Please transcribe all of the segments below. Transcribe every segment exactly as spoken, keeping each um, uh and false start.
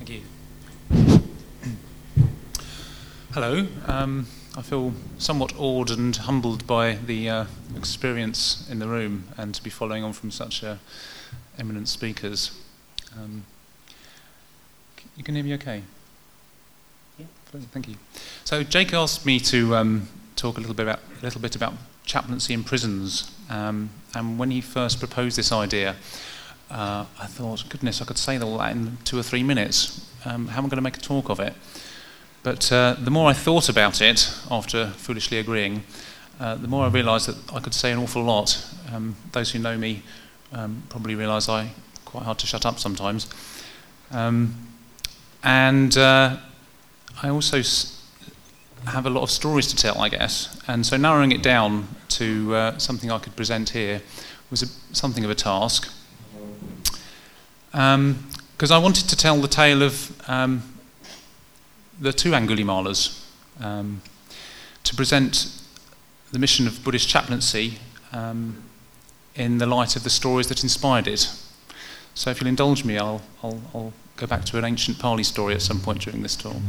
Thank you. Hello. Um, I feel somewhat awed and humbled by the uh, experience in the room and to be following on from such uh, eminent speakers. Um, you can hear me okay? Yeah. Thank you. So Jake asked me to um, talk a little bit about a little bit about chaplaincy in prisons, um, and when he first proposed this idea, uh, I thought, goodness, I could say all that in two or three minutes. Um, how am I going to make a talk of it? But uh, the more I thought about it, after foolishly agreeing, uh, the more I realised that I could say an awful lot. Um, those who know me um, probably realise I'm quite hard to shut up sometimes. Um, and uh, I also s- have a lot of stories to tell, I guess. And so narrowing it down to uh, something I could present here was a, something of a task. Because um, I wanted to tell the tale of um, the two Angulimalas, um, to present the mission of Buddhist chaplaincy um, in the light of the stories that inspired it. So if you'll indulge me, I'll, I'll, I'll go back to an ancient Pali story at some point during this talk.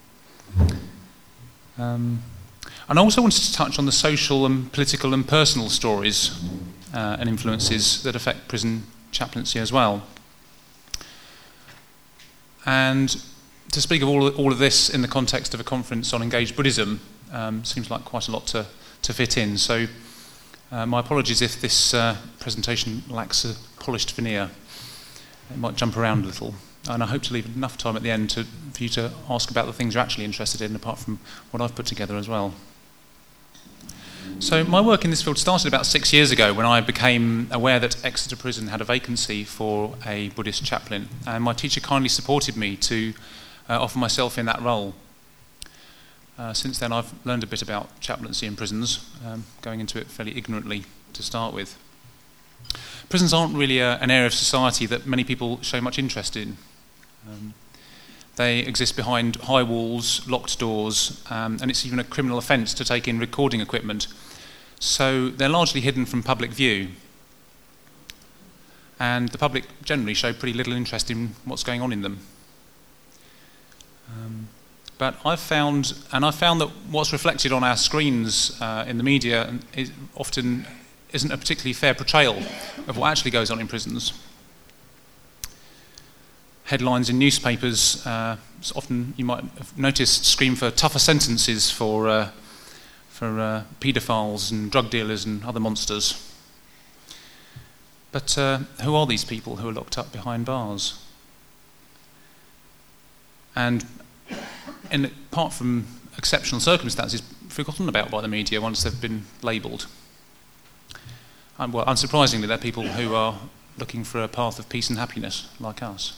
Um, and I also wanted to touch on the social and political and personal stories uh, and influences that affect prison chaplaincy as well. And to speak of all of, all of this in the context of a conference on engaged Buddhism um, seems like quite a lot to, to fit in. So uh, my apologies if this uh, presentation lacks a polished veneer. It might jump around a little. And I hope to leave enough time at the end to, for you to ask about the things you're actually interested in, apart from what I've put together as well. So my work in this field started about six years ago when I became aware that Exeter Prison had a vacancy for a Buddhist chaplain. And my teacher kindly supported me to Uh, offer myself in that role. Uh, since then I've learned a bit about chaplaincy in prisons, um, going into it fairly ignorantly to start with. Prisons aren't really a, an area of society that many people show much interest in. Um, they exist behind high walls, locked doors, um, and it's even a criminal offence to take in recording equipment. So they're largely hidden from public view. And the public generally show pretty little interest in what's going on in them. Um, but I've found, and I've found that what's reflected on our screens uh, in the media is often isn't a particularly fair portrayal of what actually goes on in prisons. Headlines in newspapers, uh, often you might have noticed, scream for tougher sentences for uh, for uh, paedophiles and drug dealers and other monsters. But uh, who are these people who are locked up behind bars? And in, apart from exceptional circumstances, forgotten about by the media once they've been labelled. And, well, unsurprisingly, they're people who are looking for a path of peace and happiness, like us.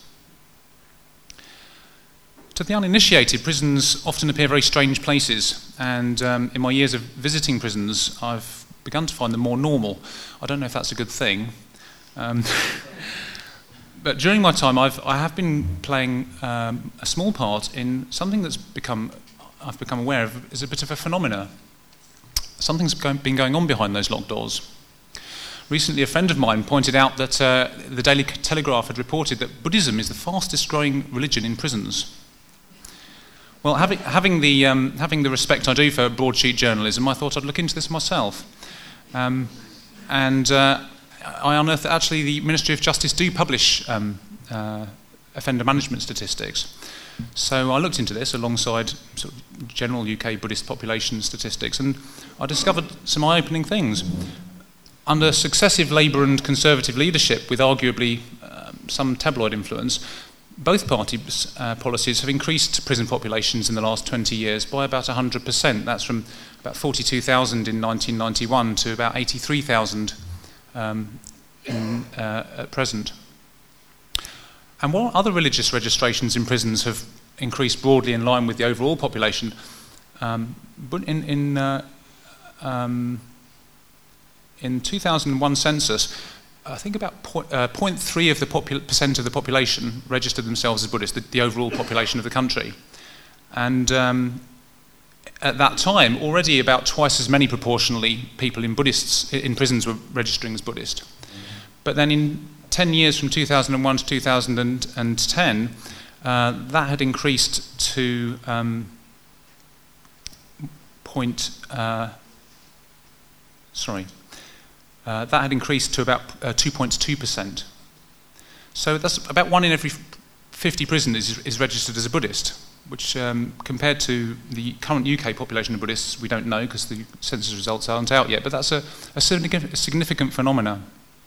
To the uninitiated, prisons often appear very strange places, and um, in my years of visiting prisons, I've begun to find them more normal. I don't know if that's a good thing. Um, But during my time, I've I have been playing um, a small part in something that's become I've become aware of is a bit of a phenomena. Something's going, been going on behind those locked doors. Recently, a friend of mine pointed out that uh, the Daily Telegraph had reported that Buddhism is the fastest-growing religion in prisons. Well, having having the um, having the respect I do for broadsheet journalism, I thought I'd look into this myself, um, and. Uh, I unearthed that actually the Ministry of Justice do publish um, uh, offender management statistics. So I looked into this alongside sort of general U K Buddhist population statistics, and I discovered some eye-opening things. Under successive Labour and Conservative leadership, with arguably um, some tabloid influence, both parties' uh, policies have increased prison populations in the last twenty years by about one hundred percent. That's from about forty-two thousand in nineteen ninety-one to about eighty-three thousand Um, in, uh, at present. And while other religious registrations in prisons have increased broadly in line with the overall population, um, but in in, uh, um, in two thousand one census, I think about point, uh, zero point three of the popul- percent of the population registered themselves as Buddhist, the, the overall population of the country. And um, at that time, already about twice as many proportionally people in Buddhists in prisons were registering as Buddhist. Mm-hmm. But then in ten years from two thousand one to two thousand ten, uh, that had increased to um, point, uh, sorry, uh, that had increased to about uh, two point two percent. So that's about one in every fifty prisoners is, is registered as a Buddhist, which um, compared to the current U K population of Buddhists, we don't know because the census results aren't out yet, but that's a, a significant phenomena.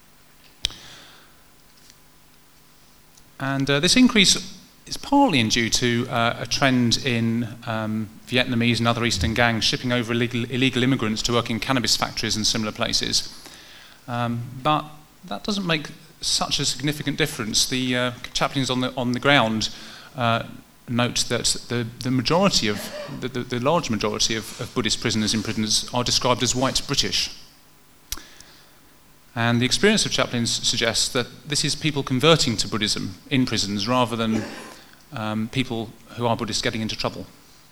And uh, this increase is partly due to uh, a trend in um, Vietnamese and other Eastern gangs shipping over illegal, illegal immigrants to work in cannabis factories and similar places. Um, but that doesn't make such a significant difference. The uh, chaplains on the on the ground uh, note that the, the majority of the, the, the large majority of, of Buddhist prisoners in prisons are described as white British. And the experience of chaplains suggests that this is people converting to Buddhism in prisons rather than um, people who are Buddhists getting into trouble.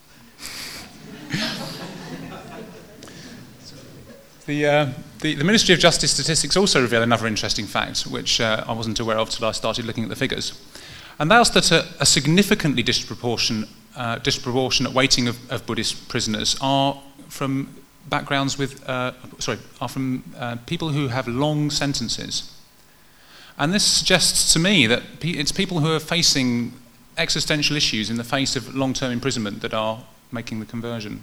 the, uh, the, the Ministry of Justice statistics also reveal another interesting fact, which uh, I wasn't aware of until I started looking at the figures. And that's that a, a significantly disproportionate, uh, disproportionate weighting of, of Buddhist prisoners are from backgrounds with, uh, sorry, are from uh, people who have long sentences. And this suggests to me that pe- it's people who are facing existential issues in the face of long-term imprisonment that are making the conversion.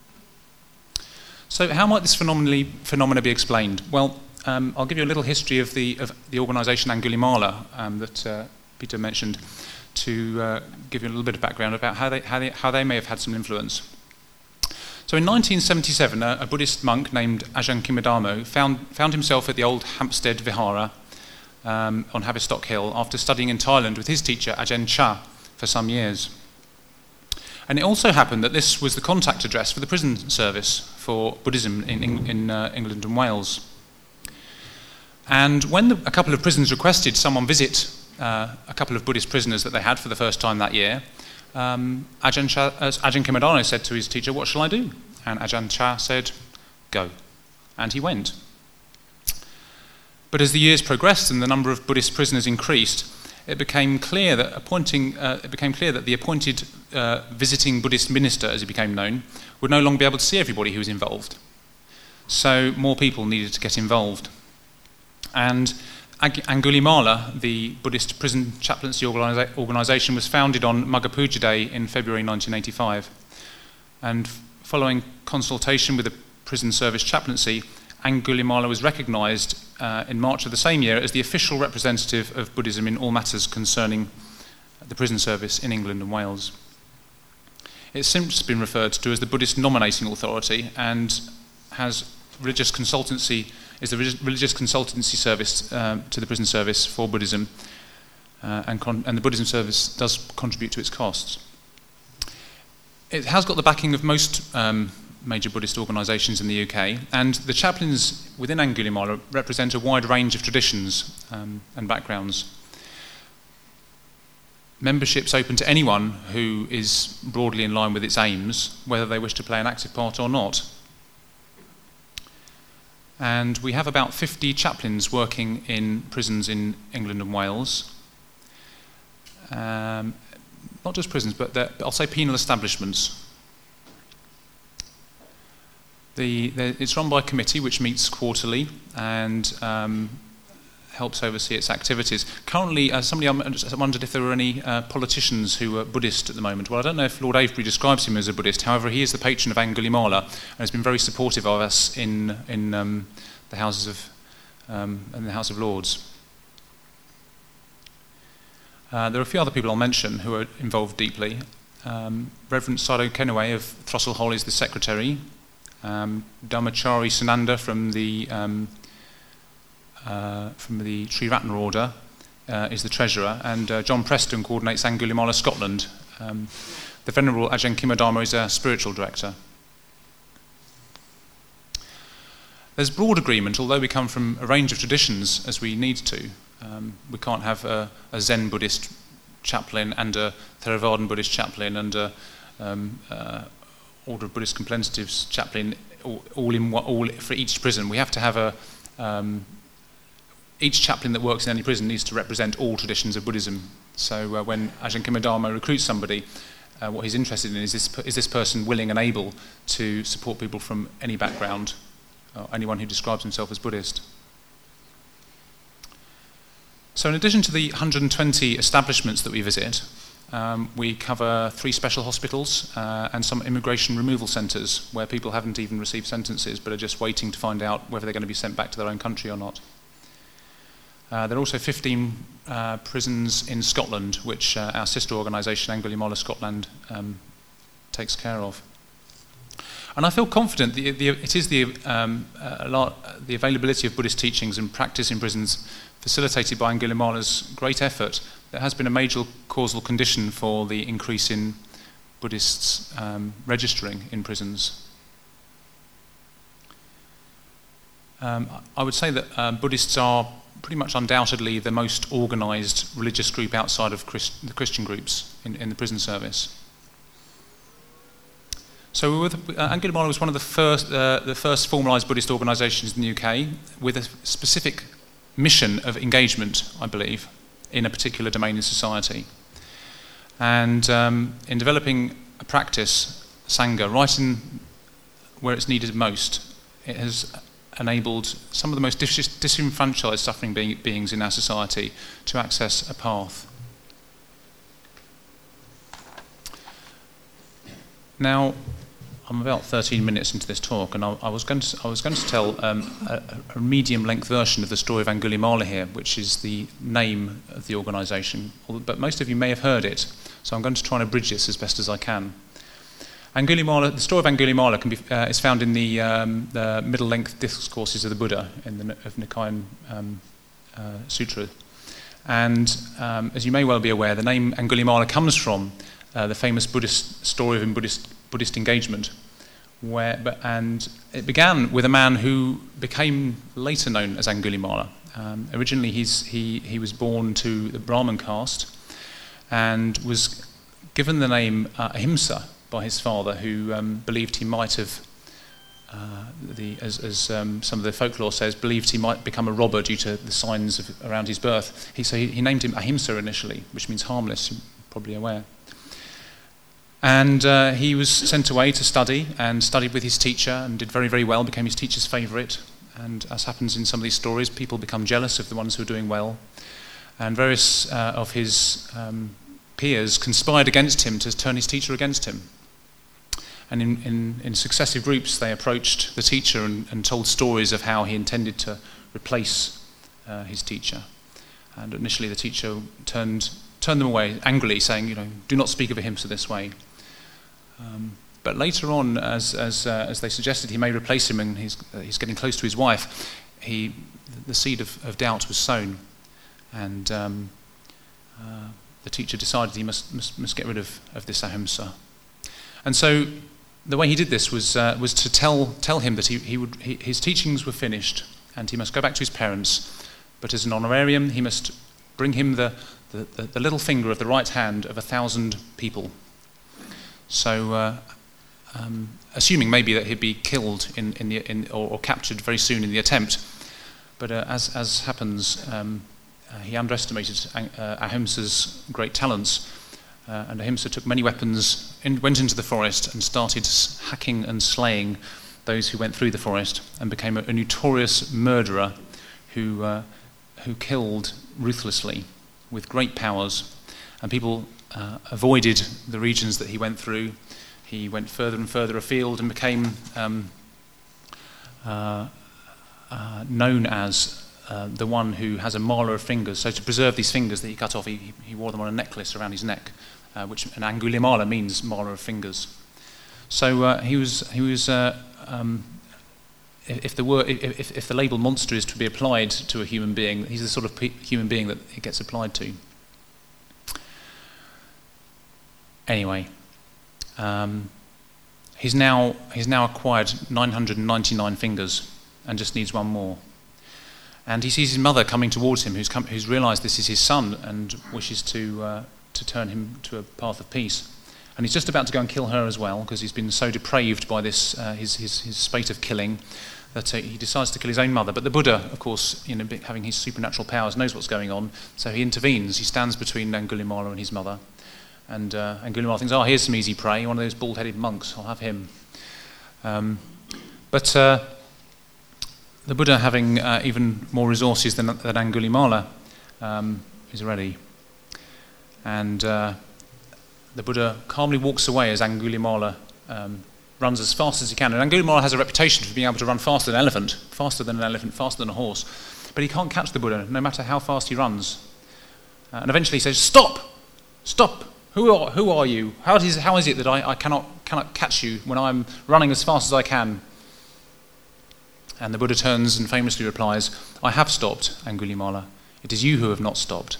So how might this phenomenally, phenomena be explained? Well, um, I'll give you a little history of the, of the organisation Angulimala um, that uh, Peter mentioned to uh, give you a little bit of background about how they, how they, how they may have had some influence. So in nineteen seventy-seven, a, a Buddhist monk named Ajahn Kimadamo found, found himself at the old Hampstead Vihara um, on Haverstock Hill after studying in Thailand with his teacher Ajahn Chah for some years. And it also happened that this was the contact address for the prison service for Buddhism in, in, in uh, England and Wales. And when the, a couple of prisons requested someone visit uh, a couple of Buddhist prisoners that they had for the first time that year, Um, Ajahn, Chah, uh, Ajahn Kimadano said to his teacher, "What shall I do?" And Ajahn Chah said, "Go." And he went. But as the years progressed and the number of Buddhist prisoners increased, it became clear that appointing, uh, it became clear that the appointed uh, visiting Buddhist minister, as he became known, would no longer be able to see everybody who was involved. So more people needed to get involved. And Angulimala, the Buddhist prison chaplaincy organisa- organisation, was founded on Magha Puja Day in February nineteen eighty-five. And following consultation with the prison service chaplaincy, Angulimala was recognised uh, in March of the same year as the official representative of Buddhism in all matters concerning the prison service in England and Wales. It's since been referred to as the Buddhist Nominating Authority and has religious consultancy is the religious consultancy service uh, to the prison service for Buddhism, uh, and, con- and the Buddhism service does contribute to its costs. It has got the backing of most um, major Buddhist organisations in the U K, and the chaplains within Angulimala represent a wide range of traditions um, and backgrounds. Membership's open to anyone who is broadly in line with its aims, whether they wish to play an active part or not. And we have about fifty chaplains working in prisons in England and Wales. Um, not just prisons, but I'll say penal establishments. The, the, it's run by a committee which meets quarterly and um, helps oversee its activities. Currently, uh, somebody wondered if there were any uh, politicians who are Buddhist at the moment. Well, I don't know if Lord Avebury describes him as a Buddhist. However, he is the patron of Angulimala and has been very supportive of us in in um, the Houses of um, in the House of Lords. Uh, there are a few other people I'll mention who are involved deeply. Um, Reverend Sado Kenaway of Throstle Hall is the secretary. Um, Dharmachari Sananda from the um, uh, from the Sri Ratna Order uh, is the treasurer, and uh, John Preston coordinates Angulimala Scotland. Um, the Venerable Ajahn Kimadamo is our spiritual director. There's broad agreement, although we come from a range of traditions as we need to. Um, we can't have a, a Zen Buddhist chaplain and a Theravadan Buddhist chaplain and a um, uh, Order of Buddhist Contemplatives chaplain all, all in one, all for each prison. We have to have a um, each chaplain that works in any prison needs to represent all traditions of Buddhism So uh, when Ajahn Kemadharma recruits somebody, uh, what he's interested in is this, is this person willing and able to support people from any background, or anyone who describes himself as Buddhist. So in addition to the one hundred twenty establishments that we visit, um, we cover three special hospitals uh, and some immigration removal centres where people haven't even received sentences but are just waiting to find out whether they're going to be sent back to their own country or not. Uh, there are also fifteen uh, prisons in Scotland, which uh, our sister organisation, Angulimala Scotland, um, takes care of. And I feel confident that the, it is the, um, a lot, the availability of Buddhist teachings and practice in prisons facilitated by Angulimala's great effort that has been a major causal condition for the increase in Buddhists um, registering in prisons. Um, I would say that um, Buddhists are pretty much undoubtedly the most organised religious group outside of Christ- the Christian groups in, in the prison service. So we were the, uh, Angulimala was one of the first, uh, the first formalised Buddhist organisations in the U K with a specific mission of engagement, I believe, in a particular domain in society. And um, in developing a practice, Sangha, right in where it's needed most, it has enabled some of the most dis- disenfranchised suffering being, beings in our society to access a path. Now, I'm about thirteen minutes into this talk, and I, I was going to I was going to tell um, a, a medium-length version of the story of Angulimala here, which is the name of the organisation. But most of you may have heard it, so I'm going to try and abridge this as best as I can. Angulimala, the story of Angulimala can be uh, is found in the, um, the middle-length discourses of the Buddha in the of Nikayan um, uh, Sutra, and um, as you may well be aware, the name Angulimala comes from uh, the famous Buddhist story of Buddhist. Buddhist engagement, where and it began with a man who became later known as Angulimala. Um, originally, he's, he he was born to the Brahmin caste, and was given the name uh, Ahimsa by his father, who um, believed he might have, uh, the as, as um, some of the folklore says, believed he might become a robber due to the signs of, around his birth. He so he, he named him Ahimsa initially, which means harmless. You're probably aware. And uh, he was sent away to study, and studied with his teacher, and did very, very well, became his teacher's favourite. And as happens in some of these stories, people become jealous of the ones who are doing well. And various uh, of his um, peers conspired against him to turn his teacher against him. And in, in, in successive groups, they approached the teacher and, and told stories of how he intended to replace uh, his teacher. And initially the teacher turned turned them away angrily, saying, you know, do not speak of Ahimsa this way. Um, but later on, as as uh, as they suggested he may replace him, and he's uh, he's getting close to his wife, he the seed of, of doubt was sown, and um, uh, the teacher decided he must must, must get rid of, of this Ahimsa. And so the way he did this was uh, was to tell tell him that he he would he, his teachings were finished, and he must go back to his parents, but as an honorarium he must bring him the the, the, the little finger of the right hand of a thousand people. So, uh, um, assuming maybe that he'd be killed in, in the in, or, or captured very soon in the attempt, but uh, as as happens, um, uh, he underestimated uh, Ahimsa's great talents, uh, and Ahimsa took many weapons, in, went into the forest, and started hacking and slaying those who went through the forest, and became a, a notorious murderer who uh, who killed ruthlessly with great powers, and people Uh, avoided the regions that he went through. He went further and further afield and became um, uh, uh, known as uh, the one who has a mala of fingers. So to preserve these fingers that he cut off, he, he wore them on a necklace around his neck, uh, which an Angulimala means mala of fingers. So uh, he was he was uh, um, if the word if, if the label monster is to be applied to a human being, he's the sort of pe- human being that it gets applied to. Anyway, um, he's now he's now acquired nine hundred ninety-nine fingers and just needs one more. And he sees his mother coming towards him, who's come, who's realised this is his son and wishes to uh, to turn him to a path of peace. And he's just about to go and kill her as well, because he's been so depraved by this uh, his, his his spate of killing that uh, he decides to kill his own mother. But the Buddha, of course, you know, having his supernatural powers, knows what's going on, so he intervenes. He stands between Angulimala and his mother, and uh, Angulimala thinks, "Oh, here's some easy prey. One of those bald-headed monks. I'll have him." Um, but uh, the Buddha, having uh, even more resources than, than Angulimala, um, is ready, and. Uh, The Buddha calmly walks away as Angulimala um, runs as fast as he can. And Angulimala has a reputation for being able to run faster than an elephant, faster than an elephant, faster than a horse. But he can't catch the Buddha, no matter how fast he runs. Uh, and eventually he says, "Stop! Stop! Who are, who are you? How is, how is it that I, I cannot, cannot catch you when I'm running as fast as I can?" And the Buddha turns and famously replies, "I have stopped, Angulimala. It is you who have not stopped."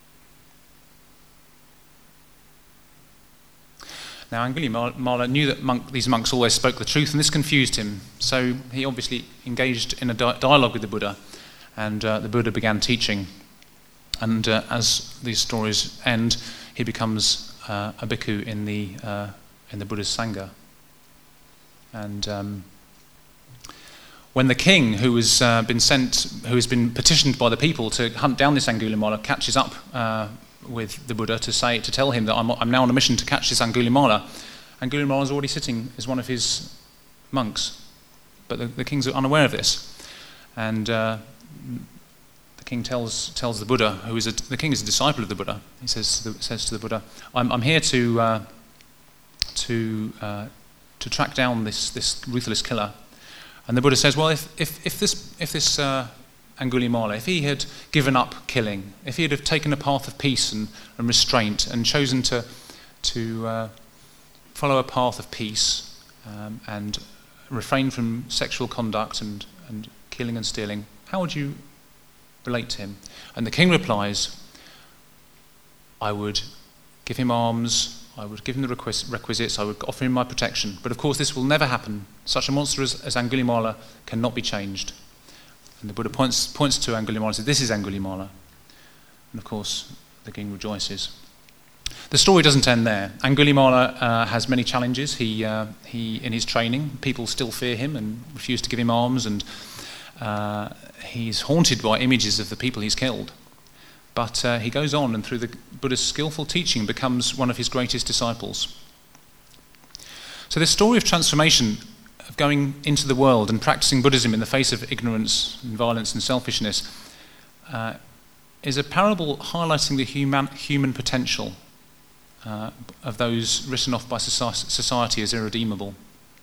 Now, Angulimala knew that monk, these monks always spoke the truth, and this confused him. So he obviously engaged in a di- dialogue with the Buddha, and uh, the Buddha began teaching. And uh, as these stories end, he becomes uh, a bhikkhu in the uh, in the Buddha's sangha. And um, when the king, who has uh, been sent, who has been petitioned by the people to hunt down this Angulimala, catches up Uh, with the Buddha to say, to tell him that I'm, I'm now on a mission to catch this Angulimala. Angulimala is already sitting as one of his monks, but the, the king's unaware of this. And uh, the king tells tells the Buddha, who is a, the king is a disciple of the Buddha. He says to the, says to the Buddha, "I'm, I'm here to uh, to uh, to track down this this ruthless killer." And the Buddha says, "Well, if if if this if this uh, Angulimala, if he had given up killing, if he had have taken a path of peace and, and restraint and chosen to to uh, follow a path of peace um, and refrain from sexual conduct and, and killing and stealing, how would you relate to him?" And the king replies, "I would give him alms, I would give him the requis- requisites, I would offer him my protection. But of course this will never happen. Such a monster as, as Angulimala cannot be changed." And the Buddha points points to Angulimala and says, "This is Angulimala." And of course, the king rejoices. The story doesn't end there. Angulimala uh, has many challenges. He, uh, he, in his training, people still fear him and refuse to give him alms, and uh, he's haunted by images of the people he's killed. But uh, he goes on, and through the Buddha's skillful teaching, becomes one of his greatest disciples. So this story of transformation, of going into the world and practicing Buddhism in the face of ignorance and violence and selfishness, uh, is a parable highlighting the human, human potential uh, of those written off by society as irredeemable.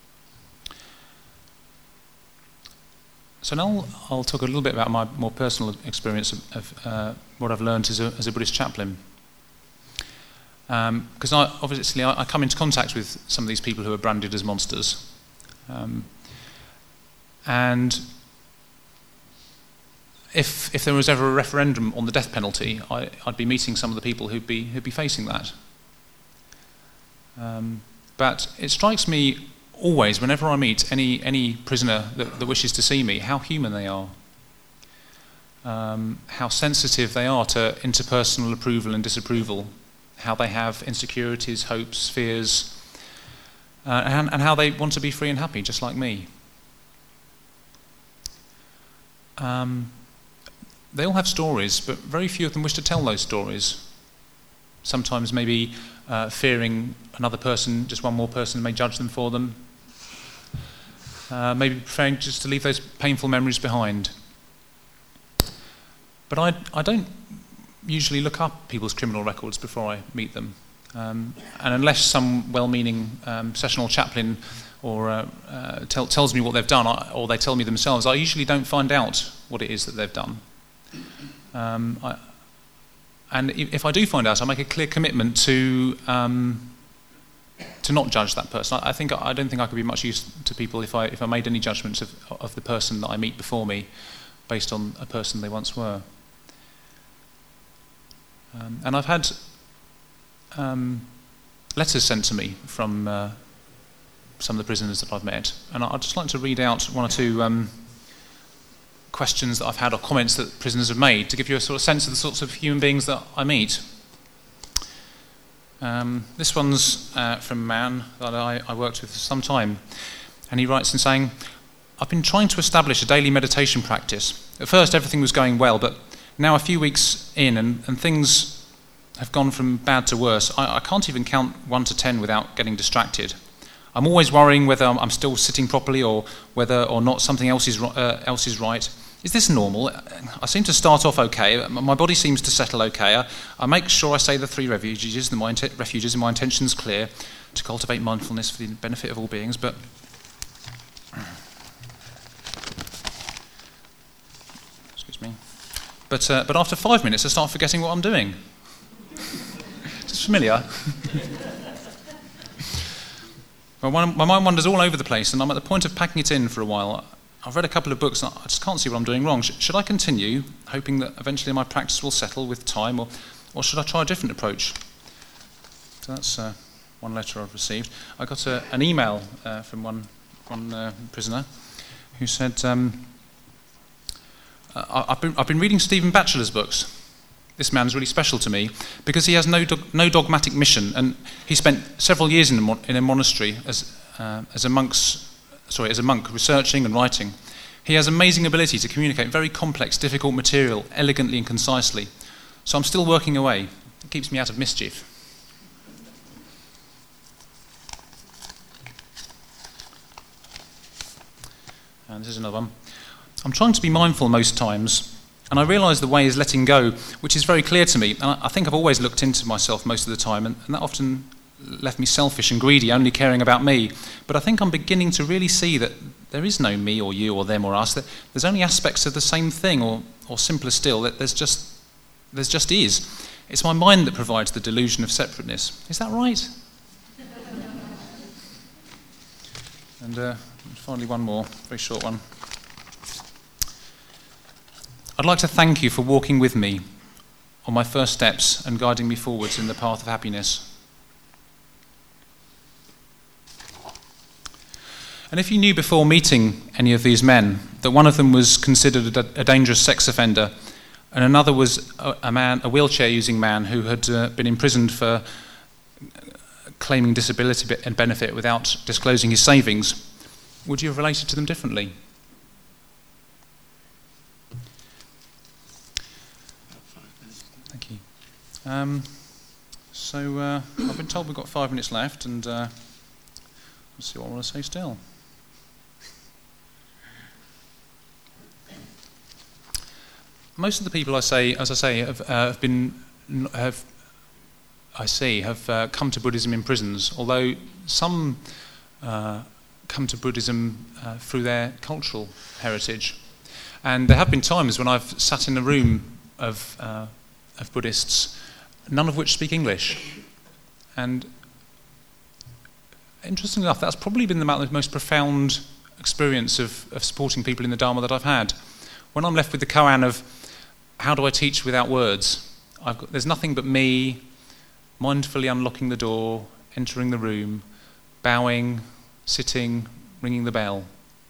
So now I'll talk a little bit about my more personal experience of, of uh, what I've learned as a, as a Buddhist chaplain. Because um, I, obviously I, I come into contact with some of these people who are branded as monsters. Um, and if if there was ever a referendum on the death penalty, I, I'd be meeting some of the people who'd be who'd be facing that. Um, but it strikes me always, whenever I meet any any prisoner that, that wishes to see me, how human they are, um, how sensitive they are to interpersonal approval and disapproval, how they have insecurities, hopes, fears. Uh, and, and how they want to be free and happy, just like me. Um, they all have stories, but very few of them wish to tell those stories. Sometimes maybe uh, fearing another person, just one more person may judge them for them. Uh, maybe preferring just to leave those painful memories behind. But I, I don't usually look up people's criminal records before I meet them. Um, and unless some well-meaning um, sessional chaplain or uh, uh, tell, tells me what they've done, I, or they tell me themselves, I usually don't find out what it is that they've done. Um, I, and if I do find out, I make a clear commitment to um, to not judge that person. I, I think I don't think I could be much use to people if I if I made any judgments of of the person that I meet before me based on a person they once were. Um, and I've had Um, letters sent to me from uh, some of the prisoners that I've met, and I'd just like to read out one or two um, questions that I've had or comments that prisoners have made to give you a sort of sense of the sorts of human beings that I meet. Um, this one's uh, from a man that I, I worked with for some time, and he writes in saying, "I've been trying to establish a daily meditation practice. At first everything was going well, but now a few weeks in and, and things have gone from bad to worse. I, I can't even count one to ten without getting distracted. I'm always worrying whether I'm, I'm still sitting properly or whether or not something else is, uh, else is right. Is this normal? I seem to start off okay. My body seems to settle okay. I, I make sure I say the three refuges, and my int- refuges, and my intention's clear to cultivate mindfulness for the benefit of all beings. But excuse me. But uh, but after five minutes, I start forgetting what I'm doing. Is this familiar? Well, my mind wanders all over the place, and I'm at the point of packing it in for a while. I've read a couple of books, and I just can't see what I'm doing wrong. Should I continue, hoping that eventually my practice will settle with time, or, or should I try a different approach?" So that's uh, one letter I've received. I got a, an email uh, from one, one uh, prisoner who said, um, I've, been, I've been reading Stephen Batchelor's books. This man's really special to me because he has no dog, no dogmatic mission, and he spent several years in a, mon- in a monastery as, uh, as a monk's Sorry, as a monk, researching and writing. He has amazing ability to communicate very complex, difficult material elegantly and concisely. So I'm still working away. It keeps me out of mischief. And this is another one. "I'm trying to be mindful most times, and I realise the way is letting go, which is very clear to me. And I think I've always looked into myself most of the time, and, and that often left me selfish and greedy, only caring about me. But I think I'm beginning to really see that there is no me or you or them or us, that there's only aspects of the same thing, or, or simpler still, that there's just there's just is. It's my mind that provides the delusion of separateness. Is that right?" And uh, finally one more, very short one. "I'd like to thank you for walking with me on my first steps and guiding me forwards in the path of happiness. And if you knew before meeting any of these men that one of them was considered a, a dangerous sex offender, and another was a, a man, a wheelchair-using man who had uh, been imprisoned for claiming disability and benefit without disclosing his savings, would you have related to them differently?" Thank you. Um, so uh, I've been told we've got five minutes left, and uh, let's see what I want to say still. Most of the people I say, as I say, have, uh, have been, have, I see, have uh, come to Buddhism in prisons. Although some uh, come to Buddhism uh, through their cultural heritage, and there have been times when I've sat in a room of uh, of Buddhists, none of which speak English, and interestingly enough, that's probably been the most profound experience of, of supporting people in the Dharma that I've had. When I'm left with the koan of how do I teach without words, I've got, there's nothing but me mindfully unlocking the door, entering the room, bowing, sitting, ringing the bell.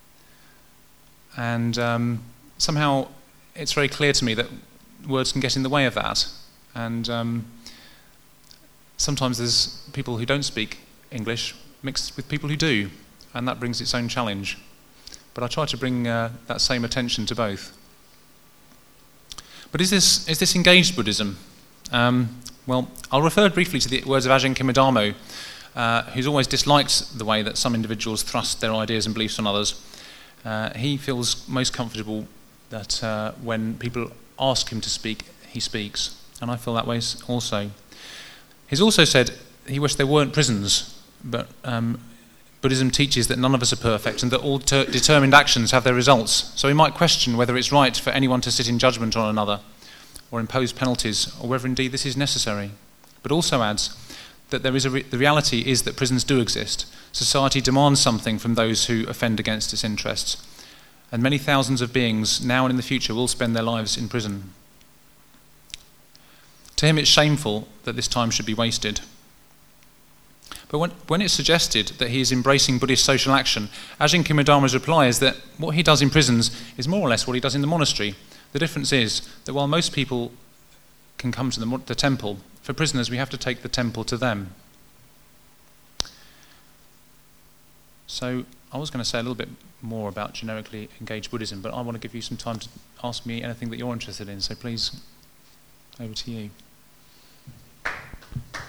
And um, somehow it's very clear to me that words can get in the way of that. And um, sometimes there's people who don't speak English mixed with people who do, and that brings its own challenge. But I try to bring uh, that same attention to both. But is this is this engaged Buddhism? Um, well, I'll refer briefly to the words of Ajahn Kimmadamo, uh, who's always disliked the way that some individuals thrust their ideas and beliefs on others. Uh, he feels most comfortable that uh, when people ask him to speak, he speaks, and I feel that way also. He's also said he wished there weren't prisons, but um, Buddhism teaches that none of us are perfect and that all ter- determined actions have their results. So he might question whether it's right for anyone to sit in judgment on another or impose penalties, or whether indeed this is necessary. But also adds that there is a re- the reality is that prisons do exist. Society demands something from those who offend against its interests, and many thousands of beings now and in the future will spend their lives in prison. To him it's shameful that this time should be wasted. But when, when it's suggested that he is embracing Buddhist social action, Ajahn Kimmadama's reply is that what he does in prisons is more or less what he does in the monastery. The difference is that while most people can come to the, the temple for prisoners, we have to take the temple to them. So I was going to say a little bit more about generically engaged Buddhism, but I want to give you some time to ask me anything that you're interested in. So please, over to you.